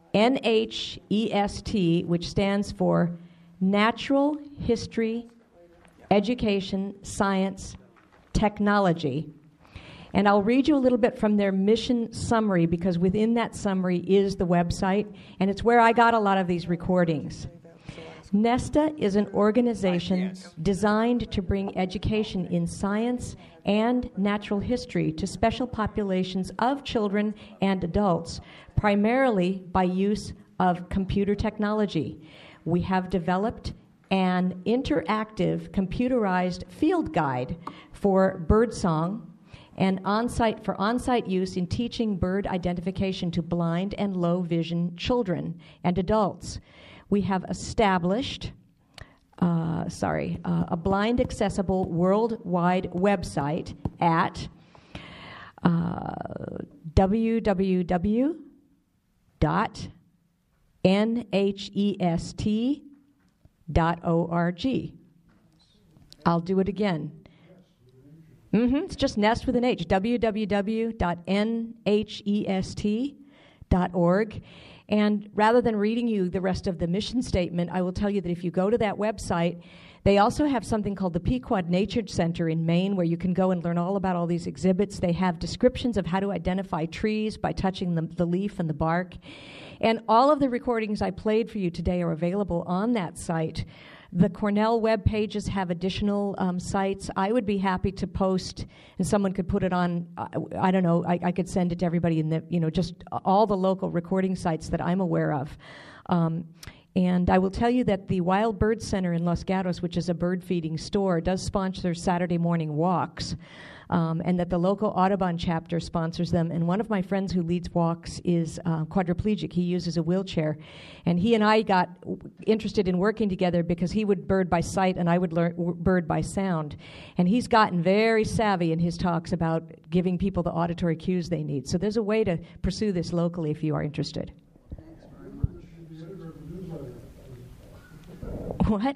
NHEST, which stands for Natural History, Education, Science, Technology. And I'll read you a little bit from their mission summary, because within that summary is the website, and it's where I got a lot of these recordings. NESTA is an organization designed to bring education in science and natural history to special populations of children and adults, primarily by use of computer technology. We have developed an interactive computerized field guide for birdsong and on-site use in teaching bird identification to blind and low-vision children and adults. We have established a blind accessible worldwide website at www.nhest.org. I'll do it again. It's just Nest with an H, www.nhest.org. And rather than reading you the rest of the mission statement, I will tell you that if you go to that website, they also have something called the Pequod Nature Center in Maine, where you can go and learn all about all these exhibits. They have descriptions of how to identify trees by touching the leaf and the bark. And all of the recordings I played for you today are available on that site. The Cornell web pages have additional sites. I would be happy to post, and someone could put it on, I don't know, I could send it to everybody in the, just all the local recording sites that I'm aware of. And I will tell you that the Wild Bird Center in Los Gatos, which is a bird feeding store, does sponsor Saturday morning walks. And that the local Audubon chapter sponsors them. And one of my friends who leads walks is quadriplegic. He uses a wheelchair. And he and I got interested in working together because he would bird by sight and I would bird by sound. And he's gotten very savvy in his talks about giving people the auditory cues they need. So there's a way to pursue this locally if you are interested. What?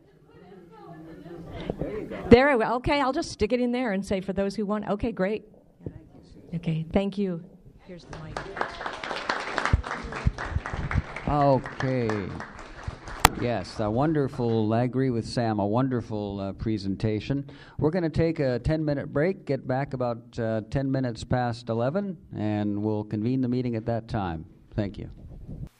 There, okay, I'll just stick it in there and say for those who want. Okay, great. Okay, thank you. Here's the mic. Okay. Yes, a wonderful, I agree with Sam, a wonderful presentation. We're going to take a 10-minute break, get back about 10 minutes past 11, and we'll convene the meeting at that time. Thank you.